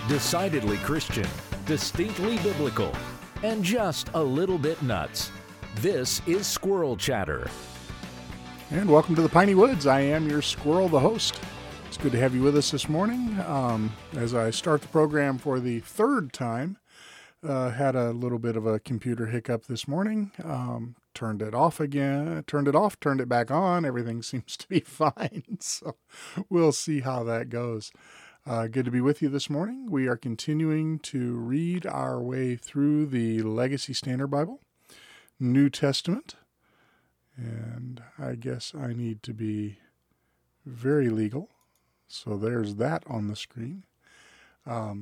Decidedly Christian, distinctly biblical, and just a little bit nuts. This is Squirrel Chatter. And welcome to the Piney Woods. I am your squirrel, the host. It's good to have you with us this morning. As I start the program for the third time, had a little bit of a computer hiccup this morning. Turned it off again, turned it back on. Everything seems to be fine. So we'll see how that goes. Good to be with you this morning. We are continuing to read our way through the Legacy Standard Bible, New Testament. And I guess I need to be very legal. So there's that on the screen. All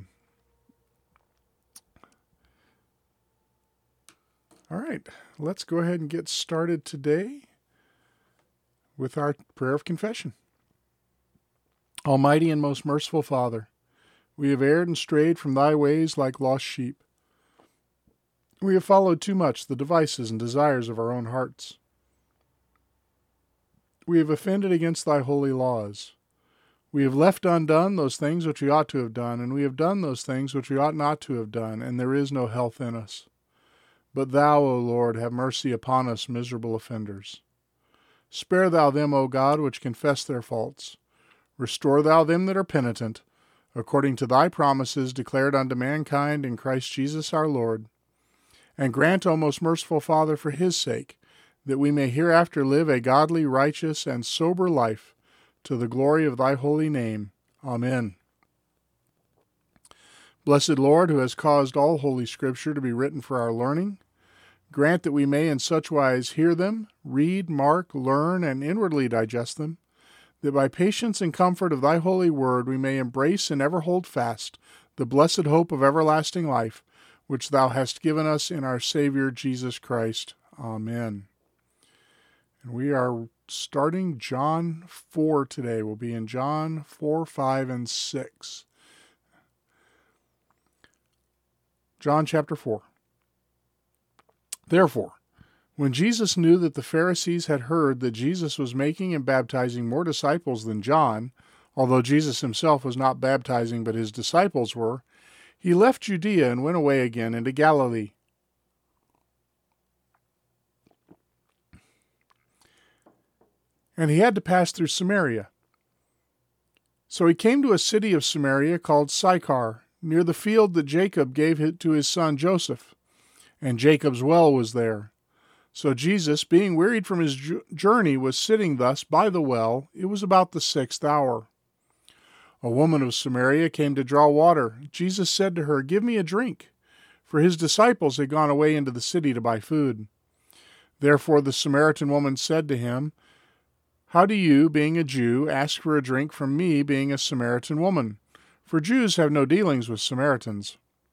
right, let's go ahead and get started today with our prayer of confession. Almighty and most merciful Father, we have erred and strayed from thy ways like lost sheep. We have followed too much the devices and desires of our own hearts. We have offended against thy holy laws. We have left undone those things which we ought to have done, and we have done those things which we ought not to have done, and there is no health in us. But thou, O Lord, have mercy upon us, miserable offenders. Spare thou them, O God, which confess their faults. Restore thou them that are penitent, according to thy promises declared unto mankind in Christ Jesus our Lord. And grant, O most merciful Father, for his sake, that we may hereafter live a godly, righteous, and sober life, to the glory of thy holy name. Amen. Blessed Lord, who has caused all holy Scripture to be written for our learning, grant that we may in such wise hear them, read, mark, learn, and inwardly digest them, that by patience and comfort of thy holy word we may embrace and ever hold fast the blessed hope of everlasting life, which thou hast given us in our Savior Jesus Christ. Amen. And we are starting John 4 today. We'll be in John 4, 5, and 6. John chapter 4. Therefore, when Jesus knew that the Pharisees had heard that Jesus was making and baptizing more disciples than John, although Jesus himself was not baptizing but his disciples were, he left Judea and went away again into Galilee. And he had to pass through Samaria. So he came to a city of Samaria called Sychar, near the field that Jacob gave it to his son Joseph. And Jacob's well was there. So Jesus, being wearied from his journey, was sitting thus by the well. It was about the 6th hour. A woman of Samaria came to draw water. Jesus said to her, "Give me a drink," for his disciples had gone away into the city to buy food. Therefore the Samaritan woman said to him, "How do you, being a Jew, ask for a drink from me, being a Samaritan woman? For Jews have no dealings with Samaritans."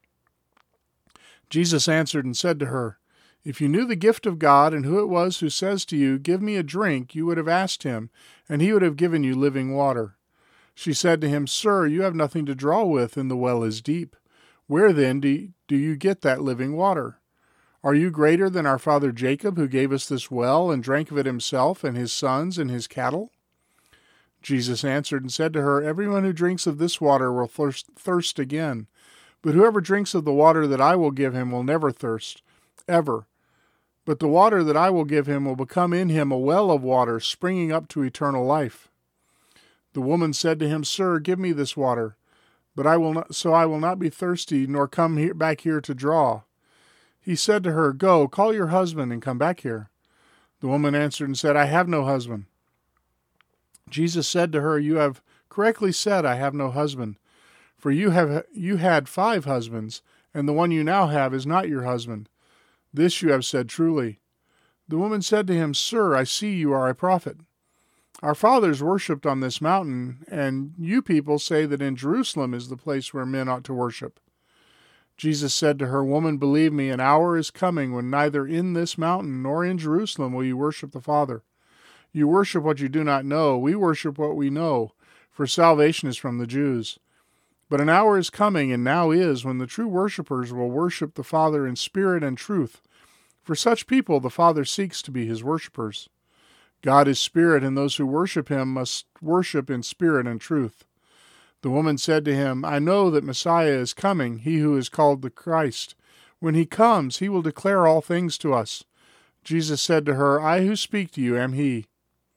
Jesus answered and said to her, "If you knew the gift of God and who it was who says to you, 'Give me a drink,' you would have asked him, and he would have given you living water." She said to him, "Sir, you have nothing to draw with, and the well is deep. Where then do you get that living water? Are you greater than our father Jacob, who gave us this well and drank of it himself and his sons and his cattle?" Jesus answered and said to her, "Everyone who drinks of this water will thirst again. But whoever drinks of the water that I will give him will never thirst, ever. But the water that I will give him will become in him a well of water springing up to eternal life." The woman said to him, "Sir, give me this water, but I will not be thirsty, nor come back here to draw." He said to her, "Go, call your husband and come back here." The woman answered and said, "I have no husband." Jesus said to her, "You have correctly said, 'I have no husband,' for you had 5 husbands, and the one you now have is not your husband. This you have said truly." The woman said to him, "Sir, I see you are a prophet. Our fathers worshipped on this mountain, and you people say that in Jerusalem is the place where men ought to worship." Jesus said to her, "Woman, believe me, an hour is coming when neither in this mountain nor in Jerusalem will you worship the Father. You worship what you do not know. We worship what we know, for salvation is from the Jews. But an hour is coming, and now is, when the true worshipers will worship the Father in spirit and truth. For such people the Father seeks to be his worshipers. God is spirit, and those who worship him must worship in spirit and truth. The woman said to him, I know that Messiah is coming, he who is called the Christ. When he comes, he will declare all things to us. Jesus said to her, I who speak to you am he.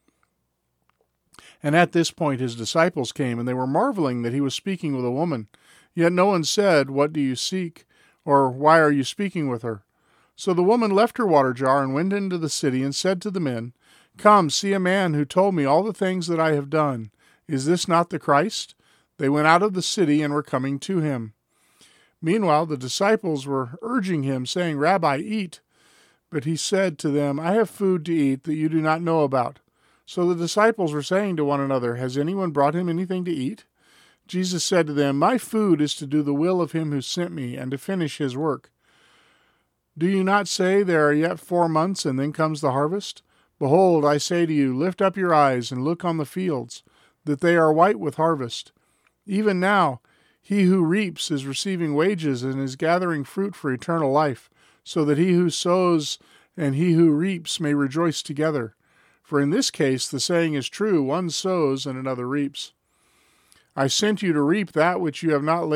And at this point his disciples came, and they were marveling that he was speaking with a woman. Yet no one said, What do you seek? Or why are you speaking with her? So the woman left her water jar and went into the city and said to the men, Come, see a man who told me all the things that I have done. Is this not the Christ? They went out of the city and were coming to him. Meanwhile the disciples were urging him, saying, Rabbi, eat. But he said to them, I have food to eat that you do not know about. So the disciples were saying to one another, Has anyone brought him anything to eat? Jesus said to them, My food is to do the will of him who sent me and to finish his work. Do you not say, There are yet 4 months, and then comes the harvest? Behold, I say to you, lift up your eyes and look on the fields, that they are white with harvest. Even now, he who reaps is receiving wages and is gathering fruit for eternal life, so that he who sows and he who reaps may rejoice together. For in this case the saying is true, one sows and another reaps. I sent you to reap that which you have not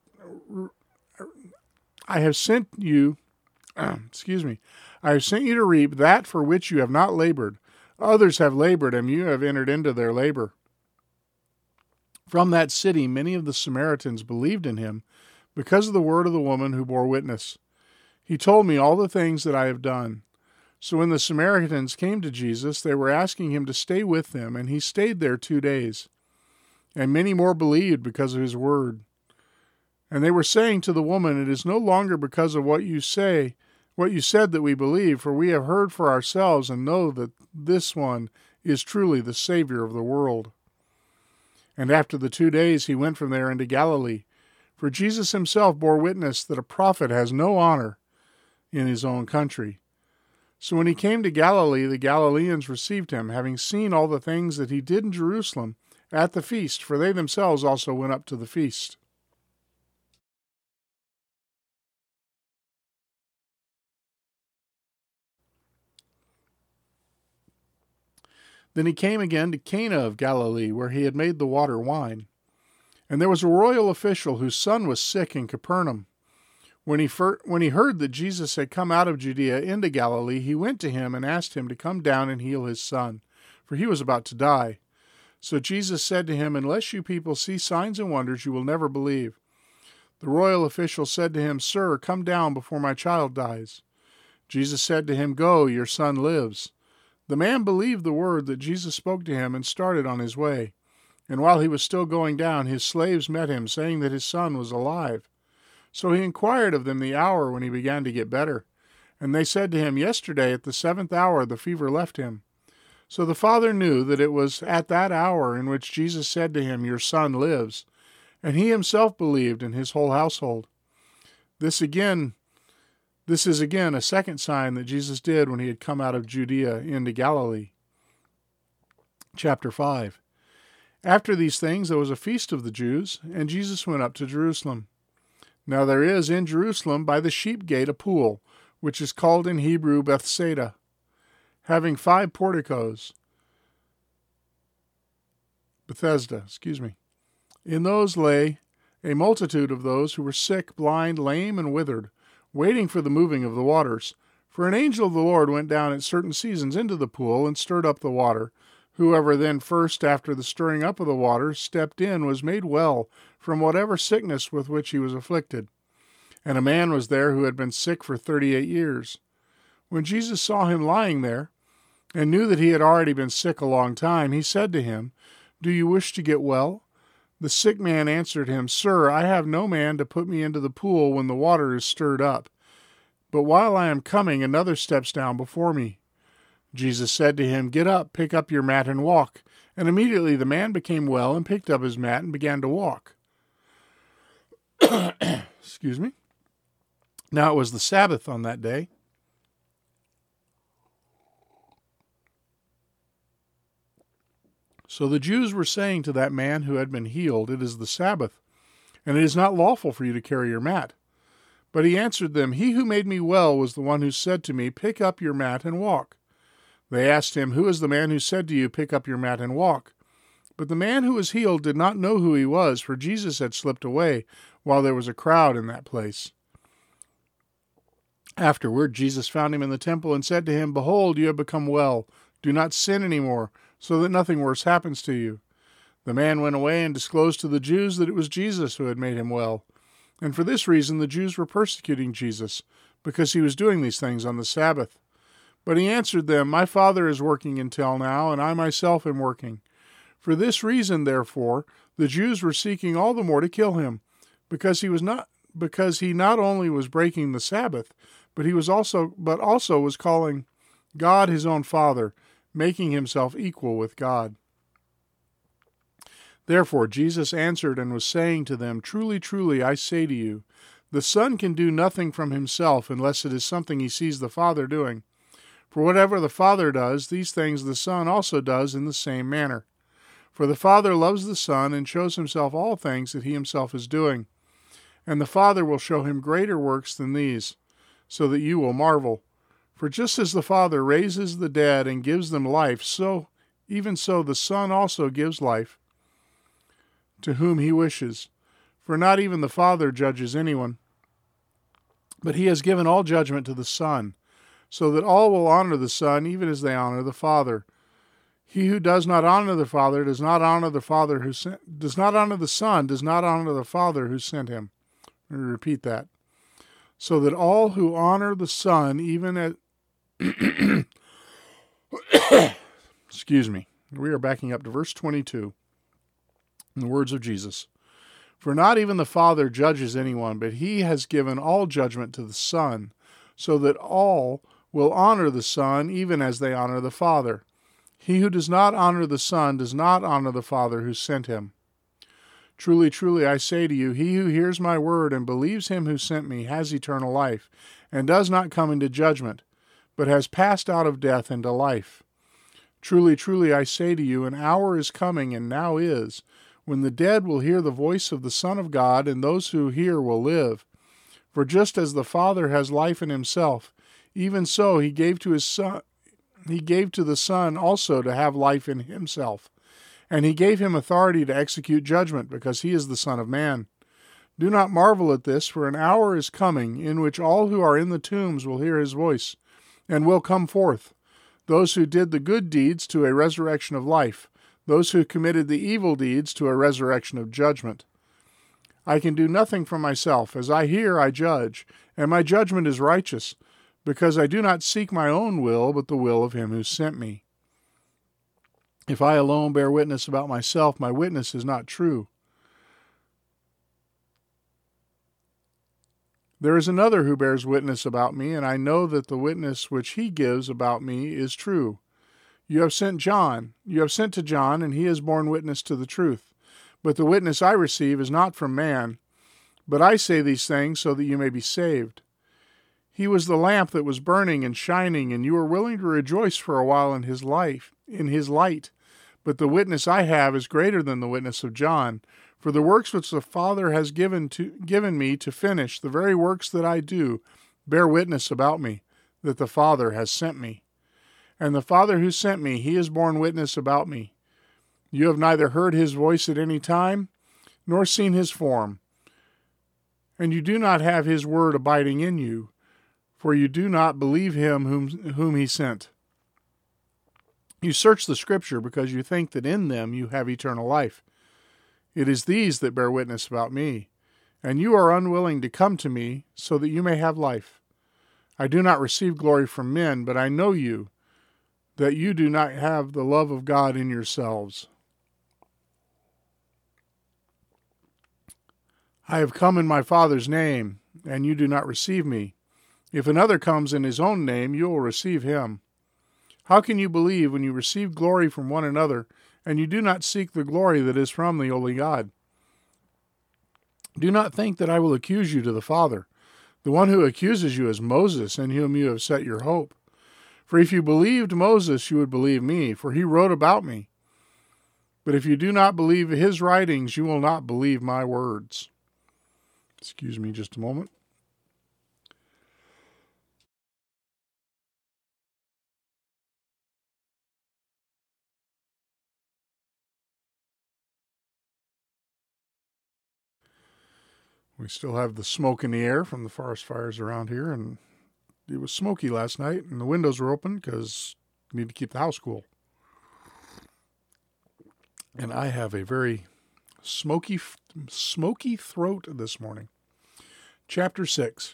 I have sent you to reap that for which you have not labored. Others have labored, and you have entered into their labor. From that city many of the Samaritans believed in him because of the word of the woman who bore witness. He told me all the things that I have done. So when the Samaritans came to Jesus, they were asking him to stay with them, and he stayed there 2 days. And many more believed because of his word. And they were saying to the woman, It is no longer because of what you said that we believe, for we have heard for ourselves and know that this one is truly the Savior of the world. And after the 2 days he went from there into Galilee, for Jesus himself bore witness that a prophet has no honor in his own country. So when he came to Galilee, the Galileans received him, having seen all the things that he did in Jerusalem at the feast, for they themselves also went up to the feast. Then he came again to Cana of Galilee, where he had made the water wine. And there was a royal official whose son was sick in Capernaum. When he heard that Jesus had come out of Judea into Galilee, he went to him and asked him to come down and heal his son, for he was about to die. So Jesus said to him, Unless you people see signs and wonders, you will never believe. The royal official said to him, Sir, come down before my child dies. Jesus said to him, Go, your son lives. The man believed the word that Jesus spoke to him and started on his way. And while he was still going down, his slaves met him, saying that his son was alive. So he inquired of them the hour when he began to get better. And they said to him, Yesterday at the 7th hour the fever left him. So the father knew that it was at that hour in which Jesus said to him, Your son lives. And he himself believed, and his whole household. This is again a second sign that Jesus did when he had come out of Judea into Galilee. Chapter 5. After these things there was a feast of the Jews, and Jesus went up to Jerusalem. Now there is in Jerusalem by the sheep gate a pool, which is called in Hebrew Bethsaida, having 5 porticos. Bethesda. In those lay a multitude of those who were sick, blind, lame, and withered, waiting for the moving of the waters. For an angel of the Lord went down at certain seasons into the pool and stirred up the water. Whoever then first, after the stirring up of the water, stepped in was made well from whatever sickness with which he was afflicted. And a man was there who had been sick for 38 years. When Jesus saw him lying there, and knew that he had already been sick a long time, he said to him, Do you wish to get well? The sick man answered him, Sir, I have no man to put me into the pool when the water is stirred up. But while I am coming, another steps down before me. Jesus said to him, Get up, pick up your mat, and walk. And immediately the man became well and picked up his mat and began to walk. Excuse me. Now it was the Sabbath on that day. So the Jews were saying to that man who had been healed, It is the Sabbath, and it is not lawful for you to carry your mat. But he answered them, He who made me well was the one who said to me, Pick up your mat and walk. They asked him, Who is the man who said to you, Pick up your mat and walk? But the man who was healed did not know who he was, for Jesus had slipped away while there was a crowd in that place. Afterward, Jesus found him in the temple and said to him, "Behold, you have become well. Do not sin any more, so that nothing worse happens to you." The man went away and disclosed to the Jews that it was Jesus who had made him well. And for this reason the Jews were persecuting Jesus, because he was doing these things on the Sabbath. But he answered them, "My Father is working until now, and I myself am working." For this reason, therefore, the Jews were seeking all the more to kill him, because he not only was breaking the Sabbath, but also was calling God his own Father, making himself equal with God. Therefore Jesus answered and was saying to them, "Truly, truly, I say to you, the Son can do nothing from himself unless it is something he sees the Father doing. For whatever the Father does, these things the Son also does in the same manner. For the Father loves the Son and shows himself all things that he himself is doing. And the Father will show him greater works than these, so that you will marvel. For just as the Father raises the dead and gives them life, even so the Son also gives life to whom he wishes. For not even the Father judges anyone, but he has given all judgment to the Son, so that all will honor the Son even as they honor the Father. He who does not honor the Father does not honor the Father who does not honor the Son, does not honor the Father who sent him. Let me repeat that. So that all who honor the Son, even as excuse me. We are backing up to verse 22. In the words of Jesus, "For not even the Father judges anyone, but he has given all judgment to the Son, so that all will honor the Son even as they honor the Father. He who does not honor the Son does not honor the Father who sent him. Truly, truly, I say to you, he who hears my word and believes him who sent me has eternal life, and does not come into judgment, but has passed out of death into life. Truly, truly, I say to you, an hour is coming, and now is, when the dead will hear the voice of the Son of God, and those who hear will live. For just as the Father has life in himself, even so he gave to the Son also to have life in himself. And he gave him authority to execute judgment, because he is the Son of Man. Do not marvel at this, for an hour is coming in which all who are in the tombs will hear his voice, and will come forth, those who did the good deeds to a resurrection of life, those who committed the evil deeds to a resurrection of judgment. I can do nothing for myself. As I hear, I judge, and my judgment is righteous, because I do not seek my own will, but the will of him who sent me. If I alone bear witness about myself, my witness is not true. There is another who bears witness about me, and I know that the witness which he gives about me is true. You have sent to John, and he has borne witness to the truth. But the witness I receive is not from man. But I say these things so that you may be saved. He was the lamp that was burning and shining, and you were willing to rejoice for a while in his light. But the witness I have is greater than the witness of John. For the works which the Father has given me to finish, the very works that I do, bear witness about me, that the Father has sent me. And the Father who sent me, he has borne witness about me. You have neither heard his voice at any time, nor seen his form. And you do not have his word abiding in you, for you do not believe him whom he sent. You search the Scripture because you think that in them you have eternal life. It is these that bear witness about me, and you are unwilling to come to me so that you may have life. I do not receive glory from men, but I know you, that you do not have the love of God in yourselves. I have come in my Father's name, and you do not receive me. If another comes in his own name, you will receive him. How can you believe when you receive glory from one another, and you do not seek the glory that is from the only God? Do not think that I will accuse you to the Father. The one who accuses you is Moses, in whom you have set your hope. For if you believed Moses, you would believe me, for he wrote about me. But if you do not believe his writings, you will not believe my words. Excuse me just a moment. We still have the smoke in the air from the forest fires around here, and it was smoky last night, and the windows were open because we need to keep the house cool. And I have a very smoky throat this morning. Chapter 6.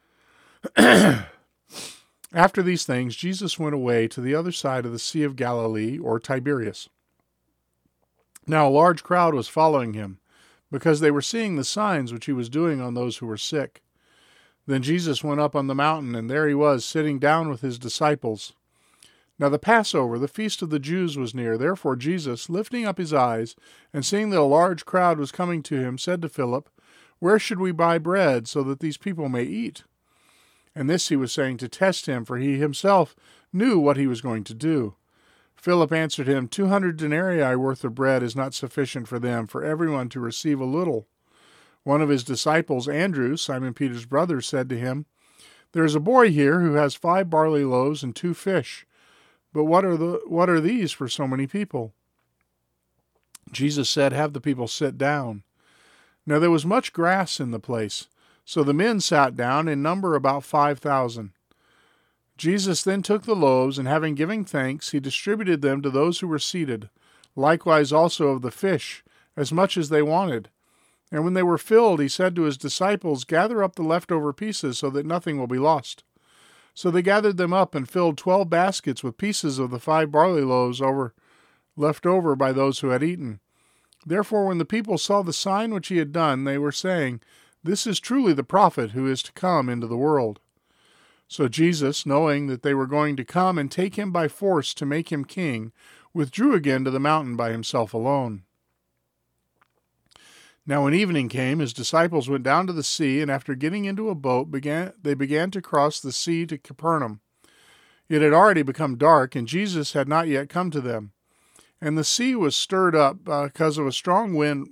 After these things, Jesus went away to the other side of the Sea of Galilee, or Tiberias. Now a large crowd was following him, because they were seeing the signs which he was doing on those who were sick. Then Jesus went up on the mountain, and there he was, sitting down with his disciples. Now the Passover, the feast of the Jews, was near. Therefore Jesus, lifting up his eyes, and seeing that a large crowd was coming to him, said to Philip, "Where should we buy bread, so that these people may eat?" And this he was saying to test him, for he himself knew what he was going to do. Philip answered him, 200 denarii worth of bread is not sufficient for them, for everyone to receive a little. One of his disciples, Andrew, Simon Peter's brother, said to him, "There is a boy here who has 5 barley loaves and 2 fish. But what are these for so many people?" Jesus said, "Have the people sit down." Now there was much grass in the place, so the men sat down, in number about 5,000. Jesus then took the loaves, and having given thanks, he distributed them to those who were seated, likewise also of the fish, as much as they wanted. And when they were filled, he said to his disciples, "Gather up the leftover pieces, so that nothing will be lost." So they gathered them up and filled 12 baskets with pieces of the 5 barley loaves left over by those who had eaten. Therefore, when the people saw the sign which he had done, they were saying, "This is truly the prophet who is to come into the world." So Jesus, knowing that they were going to come and take him by force to make him king, withdrew again to the mountain by himself alone. Now when evening came, his disciples went down to the sea, and after getting into a boat, they began to cross the sea to Capernaum. It had already become dark, and Jesus had not yet come to them. And the sea was stirred up because a strong wind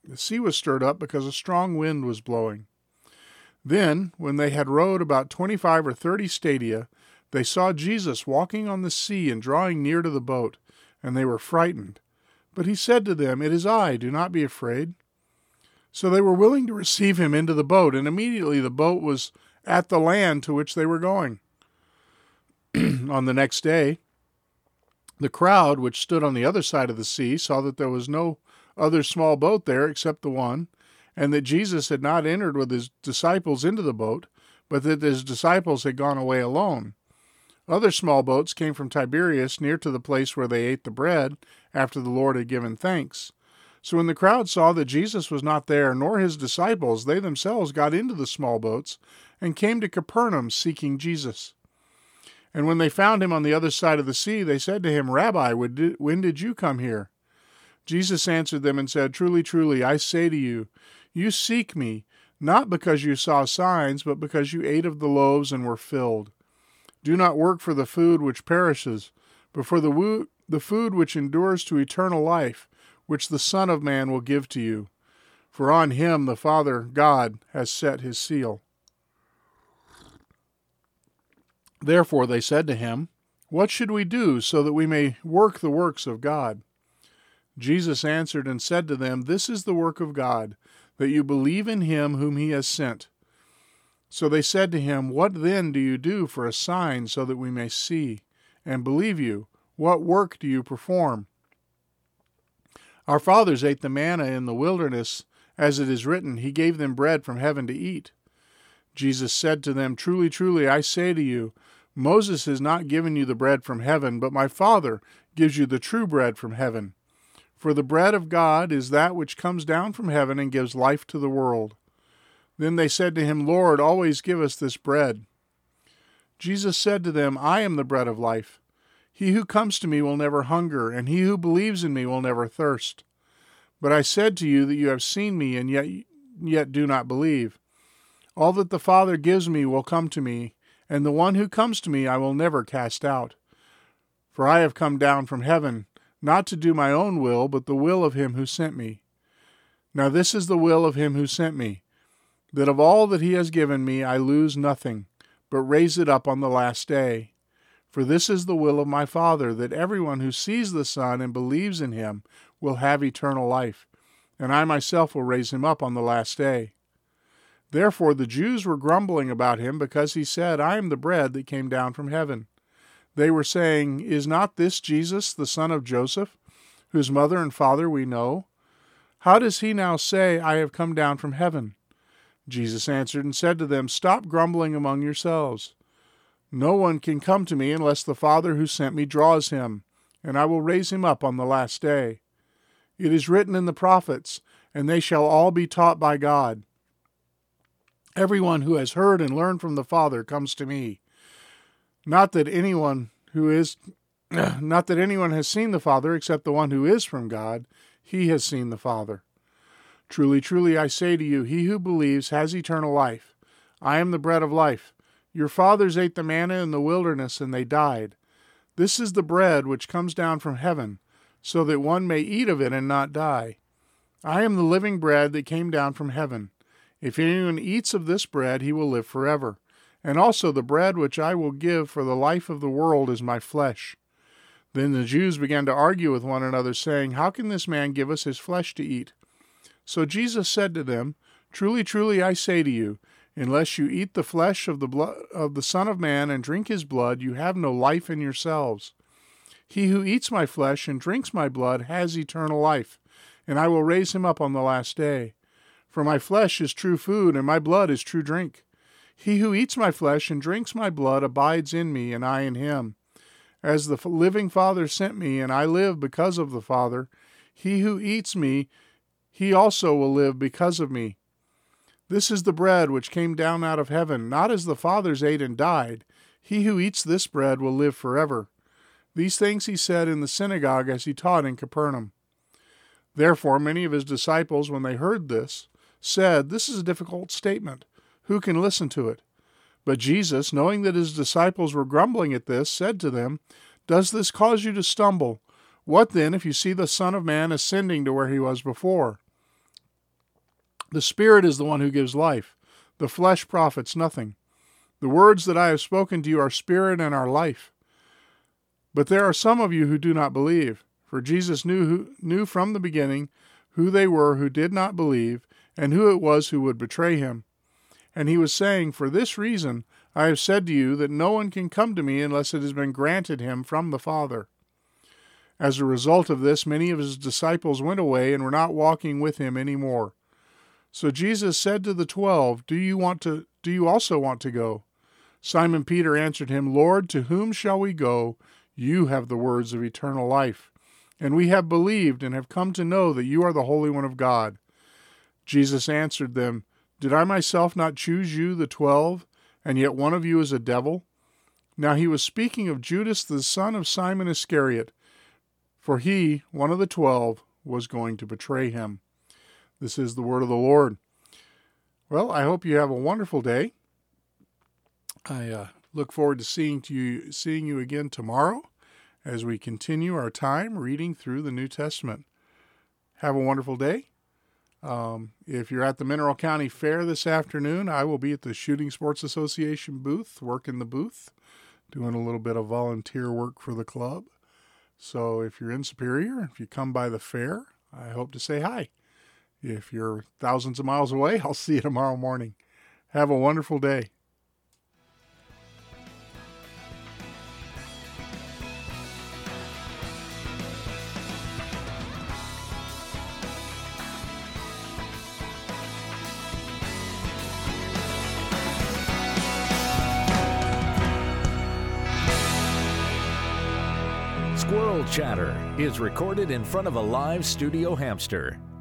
was blowing. Then, when they had rowed about 25 or 30 stadia, they saw Jesus walking on the sea and drawing near to the boat, and they were frightened. But he said to them, "It is I, do not be afraid." So they were willing to receive him into the boat, and immediately the boat was at the land to which they were going. On the next day, the crowd, which stood on the other side of the sea, saw that there was no other small boat there except the one, and that Jesus had not entered with his disciples into the boat, but that his disciples had gone away alone. Other small boats came from Tiberias near to the place where they ate the bread after the Lord had given thanks. So when the crowd saw that Jesus was not there, nor his disciples, they themselves got into the small boats and came to Capernaum seeking Jesus. And when they found him on the other side of the sea, they said to him, "Rabbi, when did you come here?" Jesus answered them and said, "Truly, truly, I say to you, you seek me, not because you saw signs, but because you ate of the loaves and were filled. Do not work for the food which perishes, but for the food which endures to eternal life, which the Son of Man will give to you. For on him the Father, God, has set his seal." Therefore they said to him, "What should we do so that we may work the works of God?" Jesus answered and said to them, "This is the work of God, that you believe in him whom he has sent." So they said to him, "What then do you do for a sign so that we may see and believe you? What work do you perform?" "Our fathers ate the manna in the wilderness, as it is written, he gave them bread from heaven to eat." Jesus said to them, "Truly, truly, I say to you, Moses has not given you the bread from heaven, but my Father gives you the true bread from heaven. For the bread of God is that which comes down from heaven and gives life to the world." Then they said to him, "Lord, always give us this bread." Jesus said to them, "I am the bread of life. He who comes to me will never hunger, and he who believes in me will never thirst. But I said to you that you have seen me, and yet do not believe. All that the Father gives me will come to me, and the one who comes to me I will never cast out. For I have come down from heaven, not to do my own will, but the will of him who sent me. Now this is the will of him who sent me, that of all that he has given me I lose nothing, but raise it up on the last day. For this is the will of my Father, that everyone who sees the Son and believes in him will have eternal life, and I myself will raise him up on the last day." Therefore the Jews were grumbling about him because he said, I am the bread that came down from heaven. They were saying, Is not this Jesus, the son of Joseph, whose mother and father we know? How does he now say, I have come down from heaven? Jesus answered and said to them, Stop grumbling among yourselves. No one can come to me unless the Father who sent me draws him, and I will raise him up on the last day. It is written in the prophets, and they shall all be taught by God. Everyone who has heard and learned from the Father comes to me. Not that anyone has seen the Father except the one who is from God. He has seen the Father. Truly, truly, I say to you, he who believes has eternal life. I am the bread of life. Your fathers ate the manna in the wilderness, and they died. This is the bread which comes down from heaven, so that one may eat of it and not die. I am the living bread that came down from heaven. If anyone eats of this bread, he will live forever. And also the bread which I will give for the life of the world is my flesh. Then the Jews began to argue with one another, saying, How can this man give us his flesh to eat? So Jesus said to them, Truly, truly, I say to you, unless you eat the flesh of the Son of Man and drink his blood, you have no life in yourselves. He who eats my flesh and drinks my blood has eternal life, and I will raise him up on the last day. For my flesh is true food, and my blood is true drink. He who eats my flesh and drinks my blood abides in me, and I in him. As the living Father sent me, and I live because of the Father, he who eats me, he also will live because of me. This is the bread which came down out of heaven, not as the fathers ate and died. He who eats this bread will live forever. These things he said in the synagogue as he taught in Capernaum. Therefore many of his disciples, when they heard this, said, This is a difficult statement. Who can listen to it? But Jesus, knowing that his disciples were grumbling at this, said to them, Does this cause you to stumble? What then if you see the Son of Man ascending to where he was before? The Spirit is the one who gives life. The flesh profits nothing. The words that I have spoken to you are spirit and are life. But there are some of you who do not believe. For Jesus knew from the beginning who they were who did not believe, and who it was who would betray him. And he was saying, For this reason I have said to you that no one can come to me unless it has been granted him from the Father. As a result of this, many of his disciples went away and were not walking with him any more. So Jesus said to the 12, Do you also want to go? Simon Peter answered him, Lord, to whom shall we go? You have the words of eternal life. And we have believed and have come to know that you are the Holy One of God. Jesus answered them, Did I myself not choose you, the 12, and yet one of you is a devil? Now he was speaking of Judas, the son of Simon Iscariot, for he, one of the 12, was going to betray him. This is the word of the Lord. Well, I hope you have a wonderful day. I look forward to seeing you again tomorrow as we continue our time reading through the New Testament. Have a wonderful day. If you're at the Mineral County Fair this afternoon, I will be at the Shooting Sports Association booth, working the booth, doing a little bit of volunteer work for the club. So if you're in Superior, if you come by the fair, I hope to say hi. If you're thousands of miles away, I'll see you tomorrow morning. Have a wonderful day. Squirrel Chatter is recorded in front of a live studio hamster.